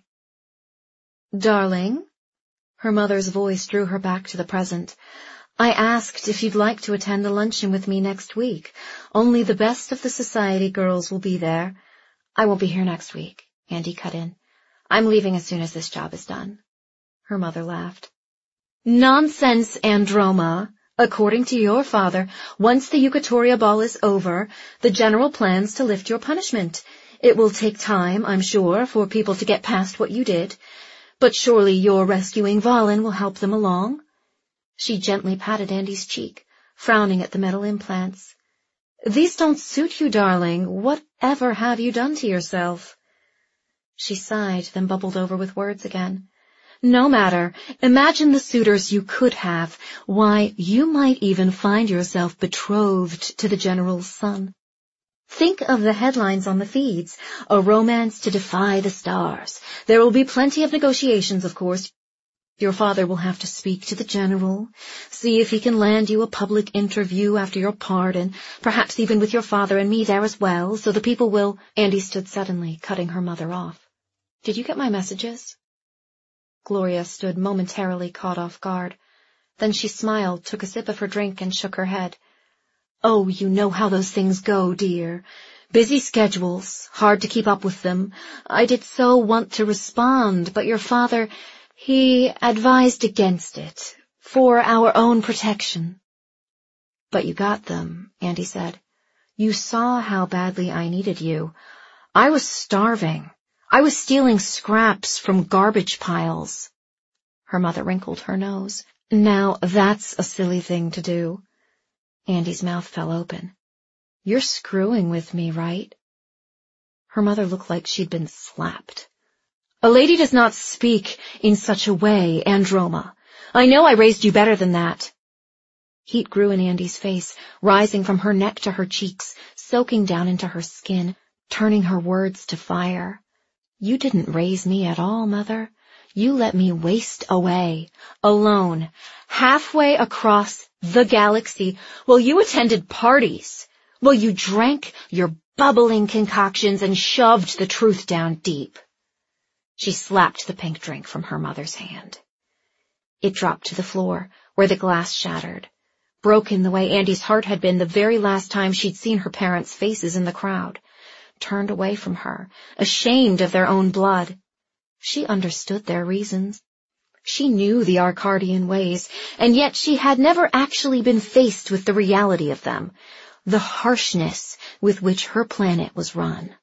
"Darling," her mother's voice drew her back to the present, "I asked if you'd like to attend a luncheon with me next week. Only the best of the society girls will be there." "I won't be here next week," Andy cut in. "I'm leaving as soon as this job is done." Her mother laughed. "Nonsense, Androma. According to your father, once the Eukatoria ball is over, the General plans to lift your punishment. It will take time, I'm sure, for people to get past what you did. But surely your rescuing Valen will help them along." She gently patted Andy's cheek, frowning at the metal implants. "These don't suit you, darling. Whatever have you done to yourself?" She sighed, then bubbled over with words again. "No matter. Imagine the suitors you could have. Why, you might even find yourself betrothed to the General's son. Think of the headlines on the feeds. A romance to defy the stars. There will be plenty of negotiations, of course. Your father will have to speak to the General, see if he can land you a public interview after your pardon, perhaps even with your father and me there as well, so the people will—" Andy stood suddenly, cutting her mother off. "Did you get my messages?" Gloria stood momentarily caught off guard. Then she smiled, took a sip of her drink, and shook her head. "Oh, you know how those things go, dear. Busy schedules, hard to keep up with them. I did so want to respond, but your father, he advised against it, for our own protection." "But you got them," Andy said. "You saw how badly I needed you. I was starving. I was stealing scraps from garbage piles. Her mother wrinkled her nose. Now that's a silly thing to do. Andy's mouth fell open. You're screwing with me, right? Her mother looked like she'd been slapped. A lady does not speak in such a way, Androma. I know I raised you better than that. Heat grew in Andy's face, rising from her neck to her cheeks, soaking down into her skin, turning her words to fire. You didn't raise me at all, Mother. You let me waste away, alone, halfway across the galaxy, while you attended parties, while you drank your bubbling concoctions and shoved the truth down deep. She slapped the pink drink from her mother's hand. It dropped to the floor, where the glass shattered, broken the way Andy's heart had been the very last time she'd seen her parents' faces in the crowd, turned away from her, ashamed of their own blood. She understood their reasons. She knew the Arcardian ways, and yet she had never actually been faced with the reality of them, the harshness with which her planet was run.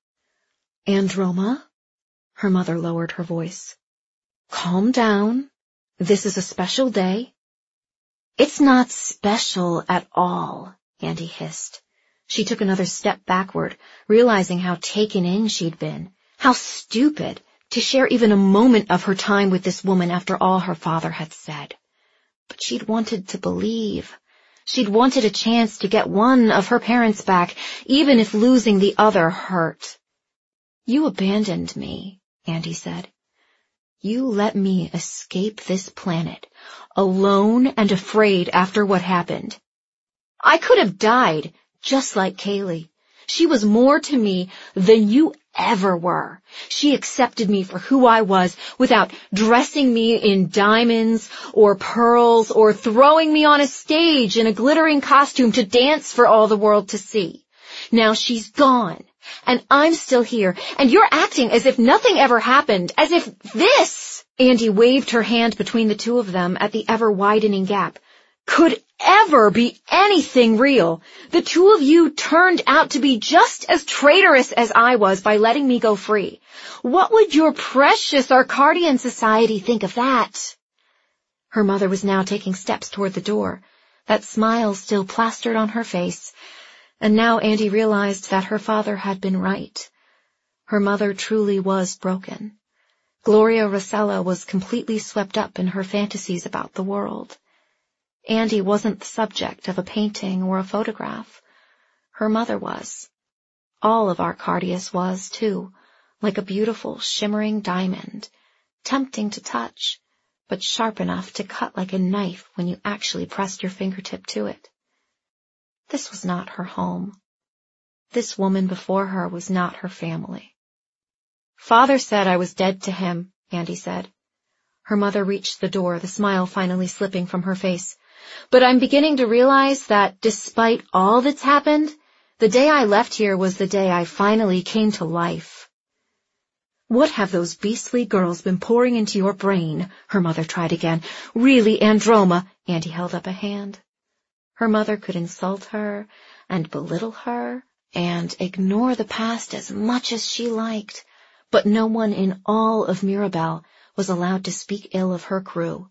Androma? Her mother lowered her voice. Calm down. This is a special day. It's not special at all, Andy hissed. She took another step backward, realizing how taken in she'd been, how stupid to share even a moment of her time with this woman after all her father had said. But she'd wanted to believe. She'd wanted a chance to get one of her parents back, even if losing the other hurt. You abandoned me, Andy said. You let me escape this planet, alone and afraid after what happened. I could have died, just like Kaylee. She was more to me than you ever were. She accepted me for who I was without dressing me in diamonds or pearls or throwing me on a stage in a glittering costume to dance for all the world to see. Now she's gone, and I'm still here, and you're acting as if nothing ever happened, as if this, Andy waved her hand between the two of them at the ever-widening gap, could ever be anything real. The two of you turned out to be just as traitorous as I was by letting me go free. What would your precious Arcardian society think of that? Her mother was now taking steps toward the door, that smile still plastered on her face, and now Andy realized that her father had been right. Her mother truly was broken. Gloria Rosella was completely swept up in her fantasies about the world. Andy wasn't the subject of a painting or a photograph. Her mother was. All of Arcardius was, too, like a beautiful, shimmering diamond, tempting to touch, but sharp enough to cut like a knife when you actually pressed your fingertip to it. This was not her home. This woman before her was not her family. Father said I was dead to him, Andy said. Her mother reached the door, the smile finally slipping from her face. But I'm beginning to realize that despite all that's happened, the day I left here was the day I finally came to life. What have those beastly girls been pouring into your brain? Her mother tried again. Really, Androma? Andy held up a hand. Her mother could insult her and belittle her and ignore the past as much as she liked, but no one in all of Mirabel was allowed to speak ill of her crew.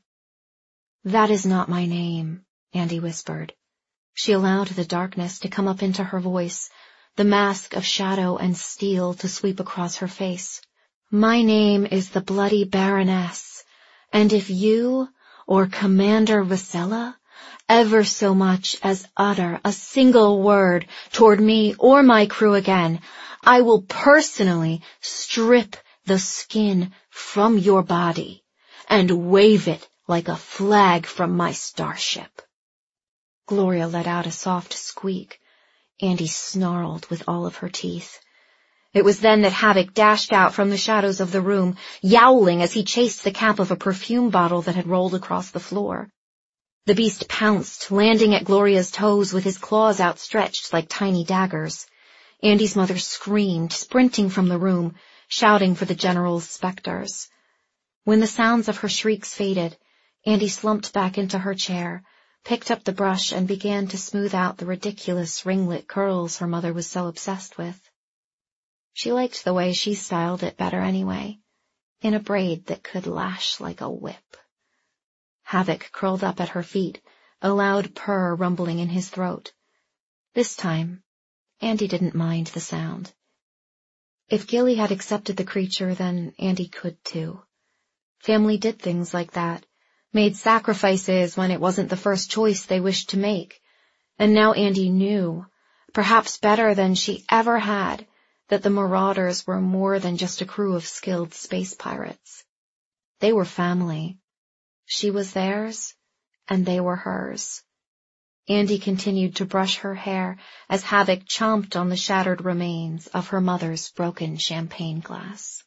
That is not my name, Andy whispered. She allowed the darkness to come up into her voice, the mask of shadow and steel to sweep across her face. My name is the Bloody Baroness, and if you or Commander Rosella ever so much as utter a single word toward me or my crew again, I will personally strip the skin from your body and wave it like a flag from my starship. Gloria let out a soft squeak. Andy snarled with all of her teeth. It was then that Havoc dashed out from the shadows of the room, yowling as he chased the cap of a perfume bottle that had rolled across the floor. The beast pounced, landing at Gloria's toes with his claws outstretched like tiny daggers. Andy's mother screamed, sprinting from the room, shouting for the General's specters. When the sounds of her shrieks faded, Andy slumped back into her chair, picked up the brush, and began to smooth out the ridiculous ringlet curls her mother was so obsessed with. She liked the way she styled it better anyway, in a braid that could lash like a whip. Havoc curled up at her feet, a loud purr rumbling in his throat. This time, Andy didn't mind the sound. If Gilly had accepted the creature, then Andy could too. Family did things like that, made sacrifices when it wasn't the first choice they wished to make. And now Andy knew, perhaps better than she ever had, that the Marauders were more than just a crew of skilled space pirates. They were family. She was theirs, and they were hers. Andy continued to brush her hair as Havoc chomped on the shattered remains of her mother's broken champagne glass.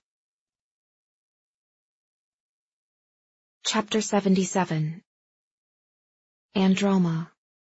Chapter seventy-seven. Androma.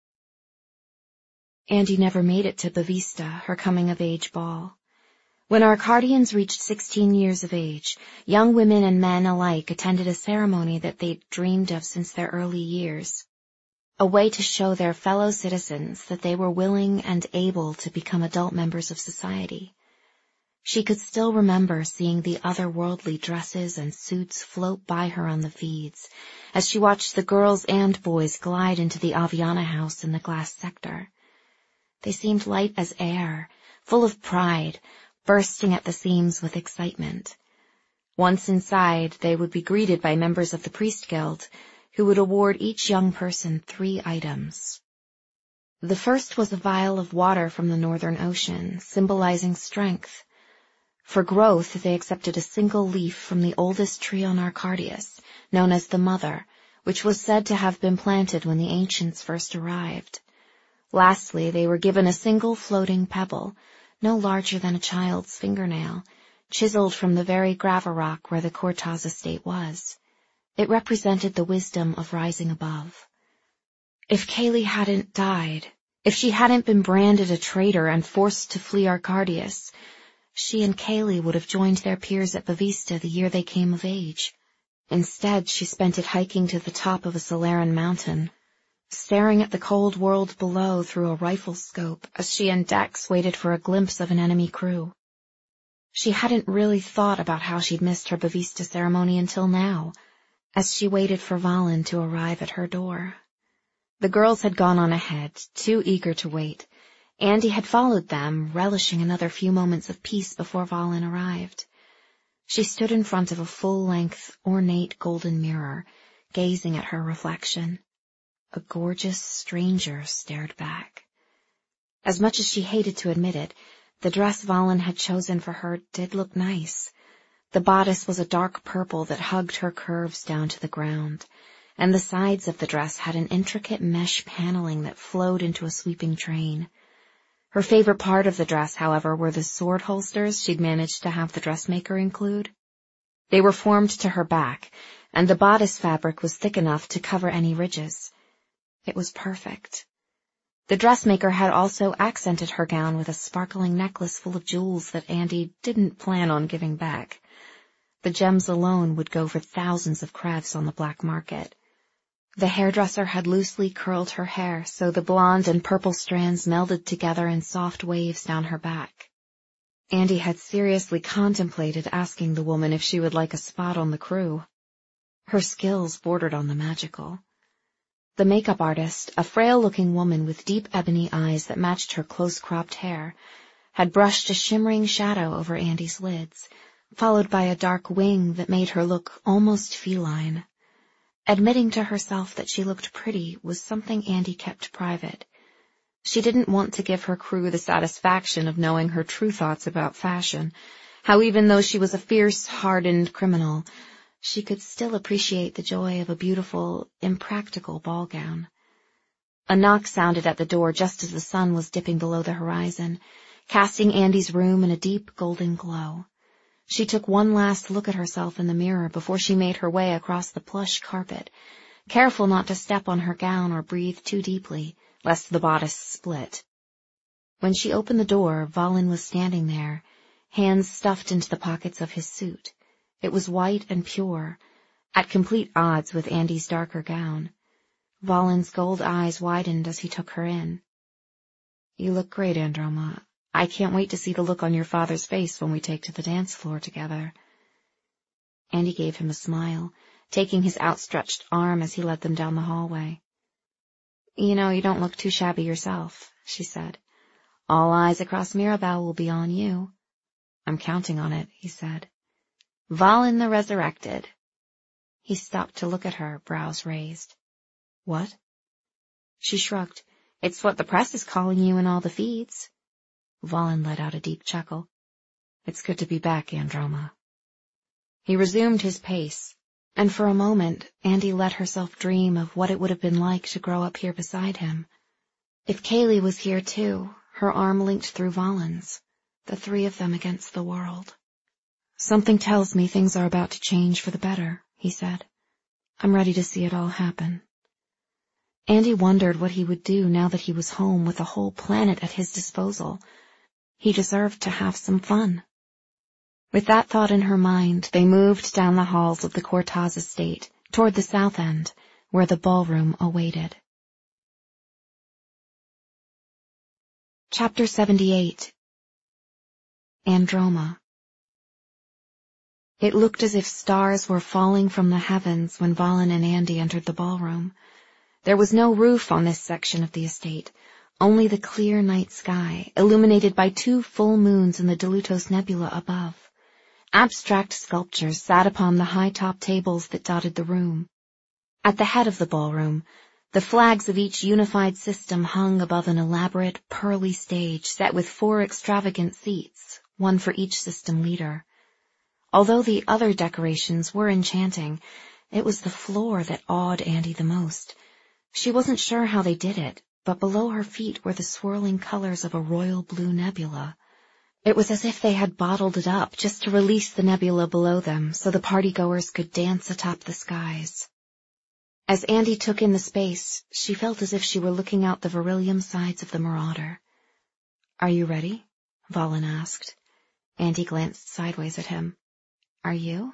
Andy never made it to Bavista, her coming-of-age ball. When Arcadians reached sixteen years of age, young women and men alike attended a ceremony that they'd dreamed of since their early years. A way to show their fellow citizens that they were willing and able to become adult members of society. She could still remember seeing the otherworldly dresses and suits float by her on the feeds, as she watched the girls and boys glide into the Aviana house in the glass sector. They seemed light as air, full of pride, bursting at the seams with excitement. Once inside, they would be greeted by members of the Priest Guild, who would award each young person three items. The first was a vial of water from the Northern Ocean, symbolizing strength. For growth, they accepted a single leaf from the oldest tree on Arcadius, known as the Mother, which was said to have been planted when the ancients first arrived. Lastly, they were given a single floating pebble, no larger than a child's fingernail, chiseled from the very gravel rock where the Cortaz estate was. It represented the wisdom of rising above. If Kaylee hadn't died, if she hadn't been branded a traitor and forced to flee Arcadius, she and Kaylee would have joined their peers at Bavista the year they came of age. Instead, she spent it hiking to the top of a Solaran mountain, staring at the cold world below through a rifle scope as she and Dex waited for a glimpse of an enemy crew. She hadn't really thought about how she'd missed her Bavista ceremony until now, as she waited for Valen to arrive at her door. The girls had gone on ahead, too eager to wait. Andy had followed them, relishing another few moments of peace before Valen arrived. She stood in front of a full-length, ornate golden mirror, gazing at her reflection. A gorgeous stranger stared back. As much as she hated to admit it, the dress Valen had chosen for her did look nice. The bodice was a dark purple that hugged her curves down to the ground, and the sides of the dress had an intricate mesh paneling that flowed into a sweeping train. Her favorite part of the dress, however, were the sword holsters she'd managed to have the dressmaker include. They were formed to her back, and the bodice fabric was thick enough to cover any ridges. It was perfect. The dressmaker had also accented her gown with a sparkling necklace full of jewels that Andy didn't plan on giving back. The gems alone would go for thousands of crevs on the black market. The hairdresser had loosely curled her hair so the blonde and purple strands melded together in soft waves down her back. Andy had seriously contemplated asking the woman if she would like a spot on the crew. Her skills bordered on the magical. The makeup artist, a frail-looking woman with deep ebony eyes that matched her close-cropped hair, had brushed a shimmering shadow over Andy's lids, followed by a dark wing that made her look almost feline. Admitting to herself that she looked pretty was something Andy kept private. She didn't want to give her crew the satisfaction of knowing her true thoughts about fashion, how even though she was a fierce, hardened criminal, she could still appreciate the joy of a beautiful, impractical ball gown. A knock sounded at the door just as the sun was dipping below the horizon, casting Andy's room in a deep golden glow. She took one last look at herself in the mirror before she made her way across the plush carpet, careful not to step on her gown or breathe too deeply, lest the bodice split. When she opened the door, Valen was standing there, hands stuffed into the pockets of his suit. It was white and pure, at complete odds with Andy's darker gown. Valen's gold eyes widened as he took her in. "You look great, Androma. I can't wait to see the look on your father's face when we take to the dance floor together. Andy gave him a smile, taking his outstretched arm as he led them down the hallway. You know, you don't look too shabby yourself, she said. All eyes across Mirabel will be on you. I'm counting on it, he said. Valen the Resurrected. He stopped to look at her, brows raised. What? She shrugged. It's what the press is calling you in all the feeds. Valen let out a deep chuckle. It's good to be back, Androma. He resumed his pace, and for a moment Andy let herself dream of what it would have been like to grow up here beside him. If Kaylee was here too, her arm linked through Valen's, the three of them against the world. Something tells me things are about to change for the better, he said. I'm ready to see it all happen. Andy wondered what he would do now that he was home with a whole planet at his disposal. He deserved to have some fun. With that thought in her mind, they moved down the halls of the Cortaz estate, toward the south end, where the ballroom awaited. Chapter seventy-eight. Androma. It looked as if stars were falling from the heavens when Valen and Andy entered the ballroom. There was no roof on this section of the estate, only the clear night sky, illuminated by two full moons in the Delutos Nebula above. Abstract sculptures sat upon the high-top tables that dotted the room. At the head of the ballroom, the flags of each unified system hung above an elaborate, pearly stage set with four extravagant seats, one for each system leader. Although the other decorations were enchanting, it was the floor that awed Andy the most. She wasn't sure how they did it, but below her feet were the swirling colors of a royal blue nebula. It was as if they had bottled it up just to release the nebula below them so the partygoers could dance atop the skies. As Andy took in the space, she felt as if she were looking out the beryllium sides of the Marauder. Are you ready? Valen asked. Andy glanced sideways at him. Are you?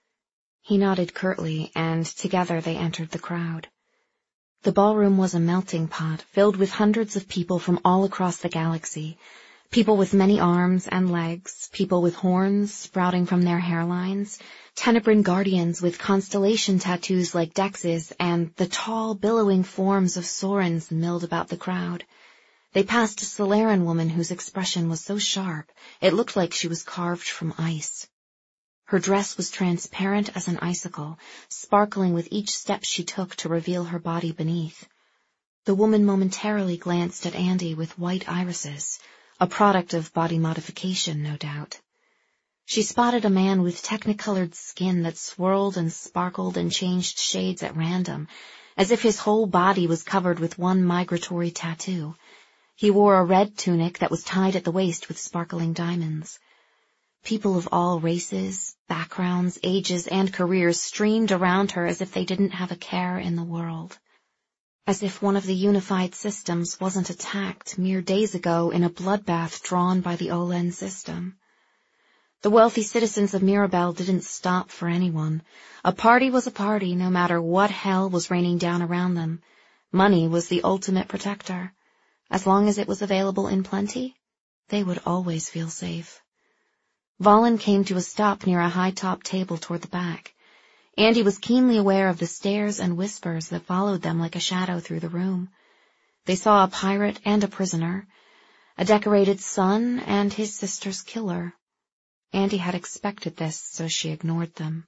He nodded curtly, and together they entered the crowd. The ballroom was a melting pot filled with hundreds of people from all across the galaxy. People with many arms and legs, people with horns sprouting from their hairlines, Tenebran guardians with constellation tattoos like Dex's, and the tall, billowing forms of Sorens milled about the crowd. They passed a Solaran woman whose expression was so sharp it looked like she was carved from ice. Her dress was transparent as an icicle, sparkling with each step she took to reveal her body beneath. The woman momentarily glanced at Andy with white irises, a product of body modification, no doubt. She spotted a man with technicolored skin that swirled and sparkled and changed shades at random, as if his whole body was covered with one migratory tattoo. He wore a red tunic that was tied at the waist with sparkling diamonds. People of all races, backgrounds, ages, and careers streamed around her as if they didn't have a care in the world. As if one of the unified systems wasn't attacked mere days ago in a bloodbath drawn by the Olen system. The wealthy citizens of Mirabel didn't stop for anyone. A party was a party no matter what hell was raining down around them. Money was the ultimate protector. As long as it was available in plenty, they would always feel safe. Valen came to a stop near a high-top table toward the back. Andy was keenly aware of the stares and whispers that followed them like a shadow through the room. They saw a pirate and a prisoner, a decorated son and his sister's killer. Andy had expected this, so she ignored them.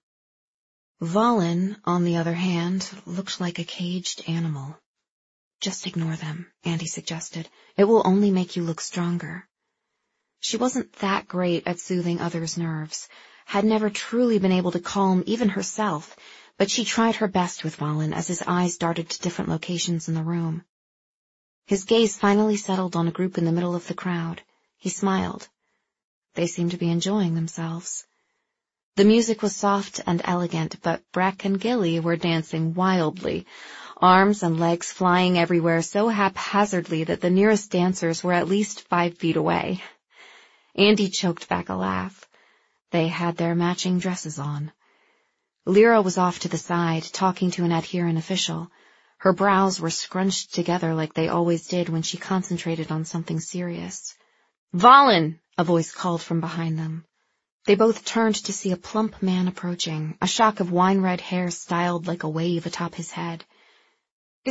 Valen, on the other hand, looked like a caged animal. Just ignore them, Andy suggested. It will only make you look stronger. She wasn't that great at soothing others' nerves, had never truly been able to calm even herself, but she tried her best with Valen as his eyes darted to different locations in the room. His gaze finally settled on a group in the middle of the crowd. He smiled. They seemed to be enjoying themselves. The music was soft and elegant, but Breck and Gilly were dancing wildly, arms and legs flying everywhere so haphazardly that the nearest dancers were at least five feet away. Andy choked back a laugh. They had their matching dresses on. Lyra was off to the side, talking to an adherent official. Her brows were scrunched together like they always did when she concentrated on something serious. "Valen!" a voice called from behind them. They both turned to see a plump man approaching, a shock of wine-red hair styled like a wave atop his head.